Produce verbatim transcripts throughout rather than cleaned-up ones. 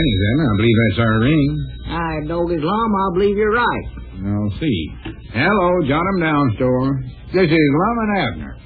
pennies, then. I believe that's our ring. I dog his lum, I believe you're right. I'll see. Hello, jot 'em down, store. This is Lum and Abner.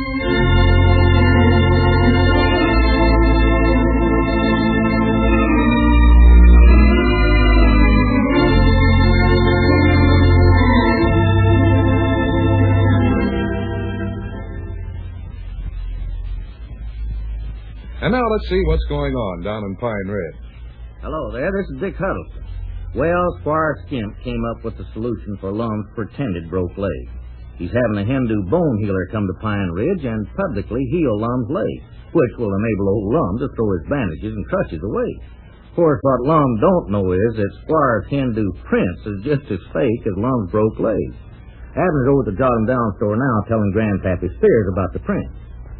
And now let's see what's going on down in Pine Ridge. Hello there, this is Dick Huddleston. Well, Squire Skimp came up with the solution for Lum's pretended broke leg. He's having a Hindu bone healer come to Pine Ridge and publicly heal Lum's leg, which will enable old Lum to throw his bandages and crutches away. Of course, what Lum don't know is that Squire's Hindu prince is just as fake as Lum's broke leg. Abner's over at the Jot 'em Down store now telling Grandpappy Spears about the prince.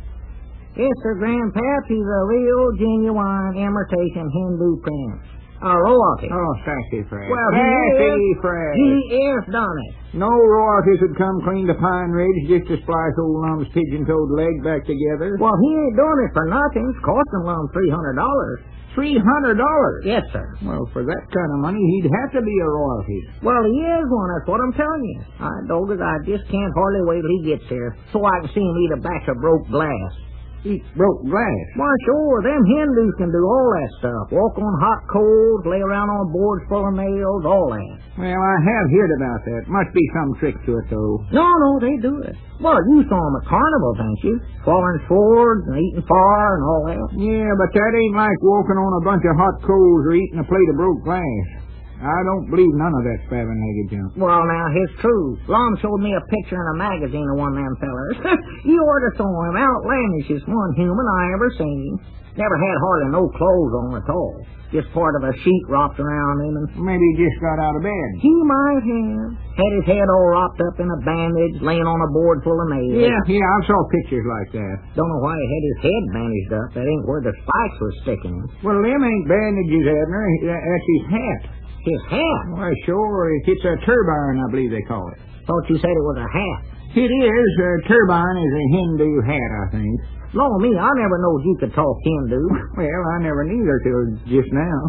Yes, sir, Grandpap. He's a real, genuine imitation Hindu prince. A royalty. Oh, sassy Fred. Well, he sassy is. Fred. He is done it. No royalties would come clean to Pine Ridge just to splice old Lum's pigeon-toed leg back together. Well, he ain't doing it for nothing. It's costing Lum three hundred dollars. Three hundred dollars? Yes, sir. Well, for that kind of money, he'd have to be a royalty. Well, he is one. That's what I'm telling you. I dog it. I just can't hardly wait till he gets here so I can see him eat a batch of broke glass. Eat broke glass? Why, sure. Them Hindus can do all that stuff. Walk on hot coals, lay around on boards full of nails, all that. Well, I have heard about that. Must be some trick to it, though. No, no, they do it. Well, you saw them at carnivals, ain't you? Falling swords and eating fire and all that. Yeah, but that ain't like walking on a bunch of hot coals or eating a plate of broke glass. I don't believe none of that spavin'd-legged junk. Well, now, it's true. Lum showed me a picture in a magazine of one of them fellers. You ought to saw him. Outlandishest one human I ever seen. Never had hardly no clothes on at all. Just part of a sheet wrapped around him. And maybe he just got out of bed. He might have. Had his head all wrapped up in a bandage, laying on a board full of nails. Yeah, yeah, I saw pictures like that. Don't know why he had his head bandaged up. That ain't where the spikes was sticking him. Well, them ain't bandages, Abner. That's his hat. His hat? Why, sure. It's a turbine, I believe they call it. Thought you said it was a hat. It is. A turbine is a Hindu hat, I think. Lord me, I never knowed you could talk Hindu. Well, I never neither till just now.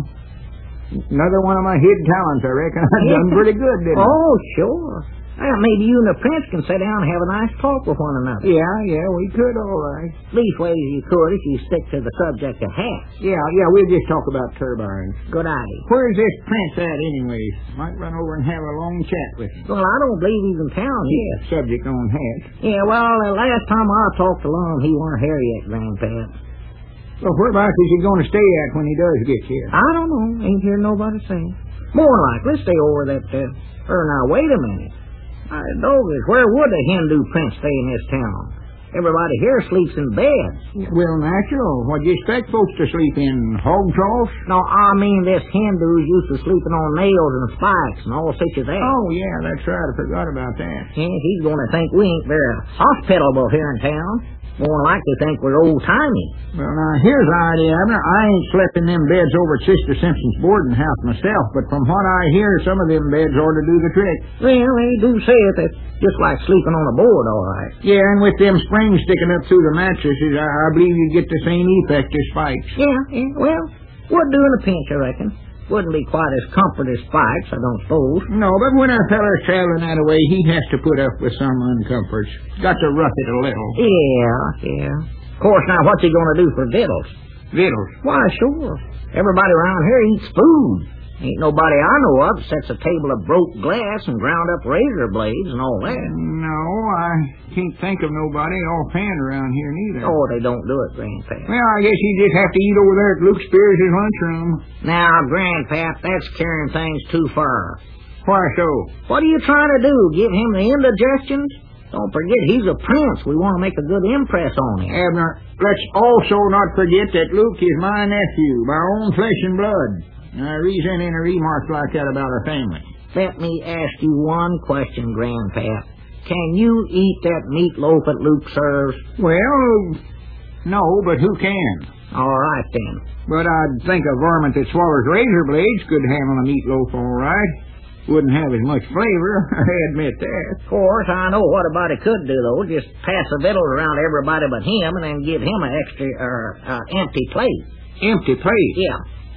Another one of my hid talents, I reckon. I done pretty good, didn't I? Oh, sure. Well, maybe you and the prince can sit down and have a nice talk with one another. Yeah, yeah, we could, all right. Leastways, you could if you stick to the subject of hats. Yeah, yeah, we'll just talk about turbines. Good idea. Where's this prince at, anyways? Might run over and have a long chat with him. Well, I don't believe he's in town yet. Subject on hats. Yeah, well, the last time I talked to Lum, he weren't here yet, Grandpap. Well, whereabouts is he going to stay at when he does get here? I don't know. Ain't hear nobody say. More likely, stay over that, uh, or now, wait a minute. I doggers, where would a Hindu prince stay in this town? Everybody here sleeps in beds. Well, natural. What do you expect folks to sleep in? Hog troughs? No, I mean this Hindu's used to sleeping on nails and spikes and all such as that. Oh, yeah, that's right. I forgot about that. Yeah, he's going to think we ain't very hospitable here in town. More likely think we're old-timey. Well, now, here's the idea, Abner. I ain't slept in them beds over at Sister Simpson's boarding house myself, but from what I hear, some of them beds ought to do the trick. Well, they do say it. It's just like sleeping on a board, all right. Yeah, and with them springs sticking up through the mattresses, I, I believe you get the same effect as spikes. Yeah, yeah, well, would do in a pinch, I reckon. Wouldn't be quite as comfort as spikes, I don't suppose. No, but when a feller's traveling that way, he has to put up with some uncomforts. Got to rough it a little. Yeah, yeah. Of course, now, what's he going to do for victuals? Victuals? Why, sure. Everybody around here eats food. Ain't nobody I know of sets a table of broke glass and ground up razor blades and all that. No, I can't think of nobody offhand around here neither. Oh, they don't do it, Grandpap. Well, I guess you just have to eat over there at Luke Spears' lunchroom. Now, Grandpap, that's carrying things too far. Why so? What are you trying to do? Give him the indigestions? Don't forget, he's a prince. We want to make a good impress on him. Abner, let's also not forget that Luke is my nephew, my own flesh and blood. I resent any remarks like that about our family. Let me ask you one question, Grandpap. Can you eat that meatloaf that Luke serves? Well, no, but who can? All right, then. But I'd think a varmint that swallows razor blades could handle a meatloaf all right. Wouldn't have as much flavor, I admit that. Of course, I know what a body could do, though. Just pass the victuals around to everybody but him and then give him an extra, or uh, empty plate. Empty plate? Yeah.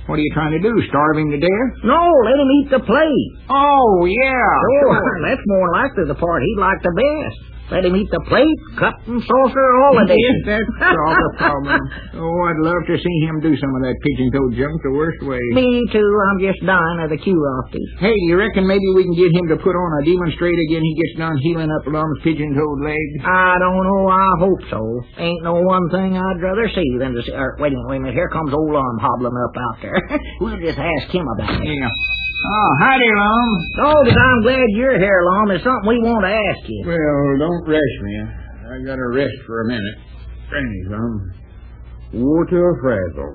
What are you trying to do, starve him to death? No, let him eat the plate. Oh, yeah. Sure, that's more likely the part he'd like the best. Let him eat the plate, cup and saucer, all of it. Yes, that's all the problem. Oh, I'd love to see him do some of that pigeon-toed junk the worst way. Me too. I'm just dying of the curiosity. Hey, you reckon maybe we can get him to put on a demonstrate again he gets done healing up Lum's pigeon-toed leg? I don't know. I hope so. Ain't no one thing I'd rather see than to see... Er, wait a minute, wait a minute. Here comes old Lum hobbling up out there. We'll just ask him about it. Yeah. Oh, howdy, Lum. Oh, but I'm glad you're here, Lum. There's something we want to ask you. Well, don't rush me. I gotta rest for a minute. Thanks, Lum. War to a frazzle.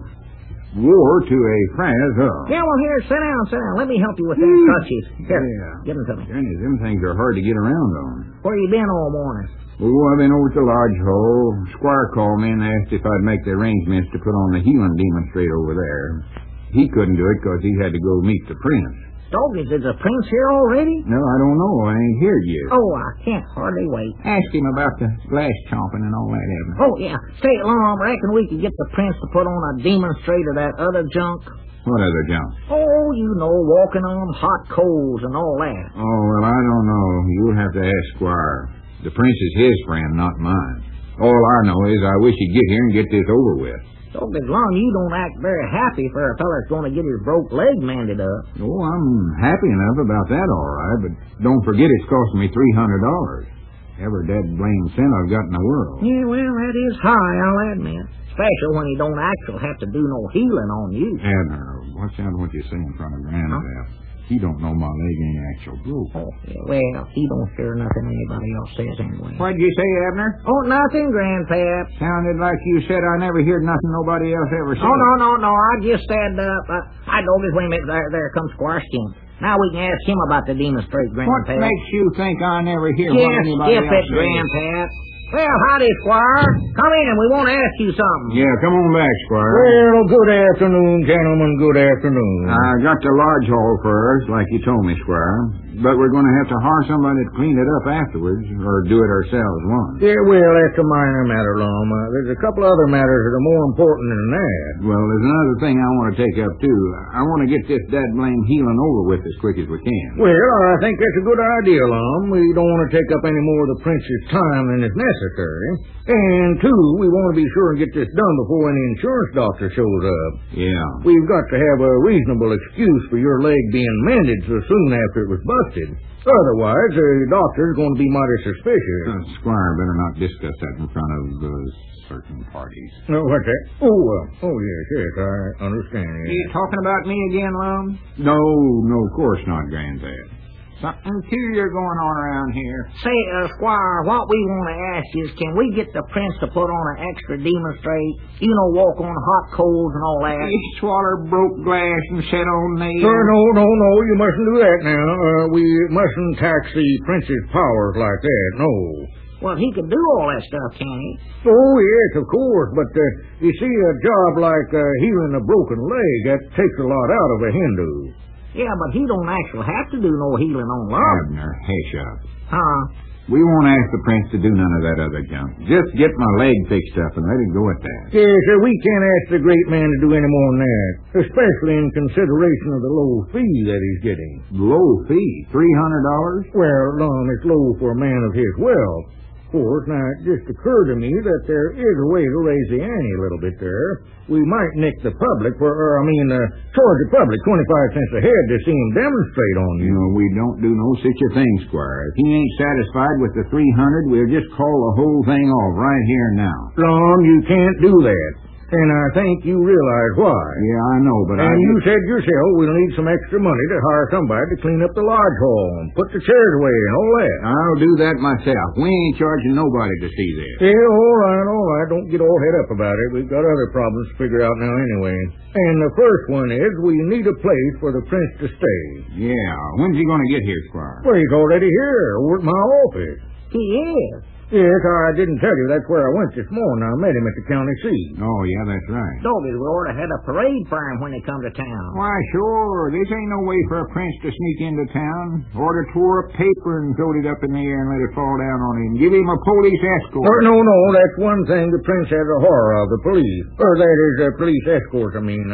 War to a frazzle. Yeah, well, here, sit down, sit down. Let me help you with them crutches. Here, Yeah. give them to me. Granny, them things are hard to get around on. Where you been all morning? Oh, I've been over at the lodge hole. Squire called me and asked if I'd make the arrangements to put on the healing demonstrate over there. He couldn't do it because he had to go meet the prince. Doggies, is the prince here already? No, I don't know. I ain't here yet. Oh, I can't hardly wait. Ask him about the glass chomping and all that, Evan. Oh, yeah. Say, Lum, reckon we could get the prince to put on a demonstrate of that other junk? What other junk? Oh, you know, walking on hot coals and all that. Oh, well, I don't know. You'll have to ask Squire. The prince is his friend, not mine. All I know is I wish he'd get here and get this over with. Doggies, Lum, you don't act very happy for a feller's going to get his broke leg mended up. Oh, I'm happy enough about that, all right, but don't forget it's costing me three hundred dollars. Every dead blame cent I've got in the world. Yeah, well, that is high, I'll admit. Especially when he don't actually have to do no healing on you. Abner, watch out what you say in front of Grandpap. He don't know my leg ain't actual broke. Oh, yeah, well, he don't hear nothing anybody else says anyway. What'd you say, Abner? Oh, nothing, Grandpap. Sounded like you said I never heard nothing nobody else ever said. Oh, no, no, no, I just said, uh, uh I know this. Wait a minute, there, there comes Squire Skimp. Now we can ask him about the demonstrate, Grandpap. What makes you think I never hear Just what anybody skip else it, says? Grandpap. Well, howdy, Squire. Come in, we want to ask you something. Yeah, come on back, Squire. Well, good afternoon, gentlemen. Good afternoon. I got the lodge hall first, like you told me, Squire. But we're going to have to hire somebody to clean it up afterwards, or do it ourselves once. Yeah, well, that's a minor matter, Lum. Uh, there's a couple other matters that are more important than that. Well, there's another thing I want to take up, too. I want to get this dad blame healing over with as quick as we can. Well, I think that's a good idea, Lum. We don't want to take up any more of the prince's time than is necessary. And, two, we want to be sure and get this done before any insurance doctor shows up. Yeah. We've got to have a reasonable excuse for your leg being mended so soon after it was busted. Otherwise, the doctor's going to be mighty suspicious. Uh, Squire, better not discuss that in front of uh, certain parties. No, what's that? Oh, uh, oh, yes, yes, I understand. Yes. You talking about me again, Lum? No, no, of course not, Granddad. Something peculiar going on around here. Say, uh, Squire, what we want to ask is, can we get the prince to put on an extra demonstrate? You know, walk on hot coals and all that. He swaller broke glass and set on nails. Uh, no, no, no, you mustn't do that now. Uh, we mustn't tax the prince's powers like that, no. Well, he can do all that stuff, can't he? Oh, yes, of course, but uh, you see, a job like uh, healing a broken leg, that takes a lot out of a Hindu. Yeah, but he don't actually have to do no healing on Lum. Abner, hush up. Huh? We won't ask the prince to do none of that other junk. Just get my leg fixed up and let it go at that. Yes, sir, we can't ask the great man to do any more than that, especially in consideration of the low fee that he's getting. Low fee? Three hundred dollars? Well, Lum, it's low for a man of his wealth. Of course, now, it just occurred to me that there is a way to raise the ante a little bit there. We might nick the public for, or, I mean, uh, charge the public twenty-five cents a head to see him demonstrate on you. You know, we don't do no such a thing, Squire. If he ain't satisfied with the three hundred, we'll just call the whole thing off right here and now. Lum, you can't do that. And I think you realize why. Yeah, I know, but and I... you said yourself we'll need some extra money to hire somebody to clean up the lodge hall and put the chairs away and all that. I'll do that myself. We ain't charging nobody to see this. Yeah, all right, all right. Don't get all head up about it. We've got other problems to figure out now anyway. And the first one is we need a place for the prince to stay. Yeah. When's he going to get here, Squire? Well, he's already here, over at my office. He is. Yes, I didn't tell you. That's where I went this morning. I met him at the county seat. Oh, yeah, that's right. Doggies, we ought to have a parade for him when they come to town. Why, sure. This ain't no way for a prince to sneak into town. Ought to tore up paper and throw it up in the air and let it fall down on him. Give him a police escort. Oh, no, no, that's one thing the prince has a horror of, the police. Or that is, uh, police escorts, I mean. Uh,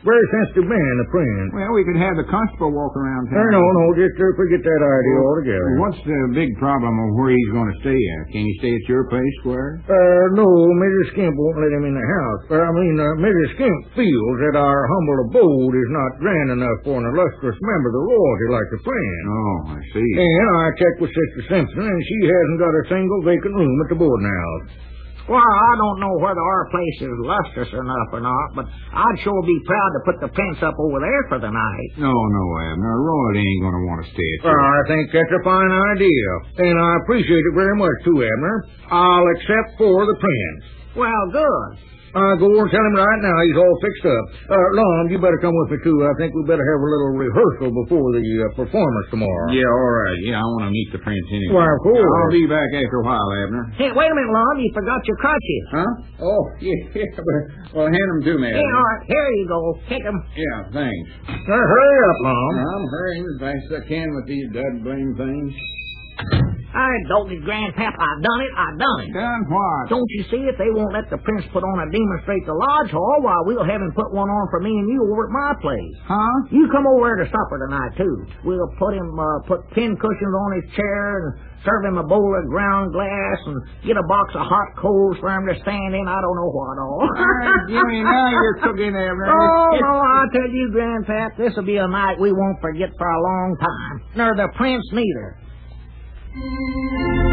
Very sensitive man, the prince. Well, we could have the constable walk around No, town. no, no, just uh, forget that idea altogether. What's the big problem of where he's going to stay at? Can he stay at your place, Squire? Uh, no, Missus Skimp won't let him in the house. Uh, I mean, uh, Missus Skimp feels that our humble abode is not grand enough for an illustrious member of the royalty like the prince. Oh, I see. And I checked with Sister Simpson, and she hasn't got a single vacant room at the boarding house. Well, I don't know whether our place is lustrous enough or not, but I'd sure be proud to put the prince up over there for the night. No, no, Abner. Royalty ain't going to want to stay at Well, your I think that's a fine idea, and I appreciate it very much, too, Abner. I'll accept for the prince. Well, good. I'll go and tell him right now he's all fixed up. Uh, Lon, you better come with me, too. I think we better have a little rehearsal before the uh, performance tomorrow. Yeah, all right. Yeah, I want to meet the prince anyway. Why, of course. I'll be back after a while, Abner. Hey, wait a minute, Lon. You forgot your crutches. Huh? Oh, yeah, yeah. But, well, hand them to me, Yeah, Abner. all right. Here you go. Take them. Yeah, thanks. Uh, hurry up, Lon. I'm hurrying as fast as I can with these dud blame things. I told you, Grandpap, I done it. I done it. Done what? Don't you see if they won't let the prince put on a demonstrate the lodge hall, why, we'll have him put one on for me and you over at my place. Huh? You come over there to supper tonight, too. We'll put him, uh, put pin cushions on his chair and serve him a bowl of ground glass and get a box of hot coals for him to stand in. I don't know what all. All right, Jimmy, now you're cooking, Abner. Oh, no, I tell you, Grandpap, this'll be a night we won't forget for a long time. Nor the prince neither.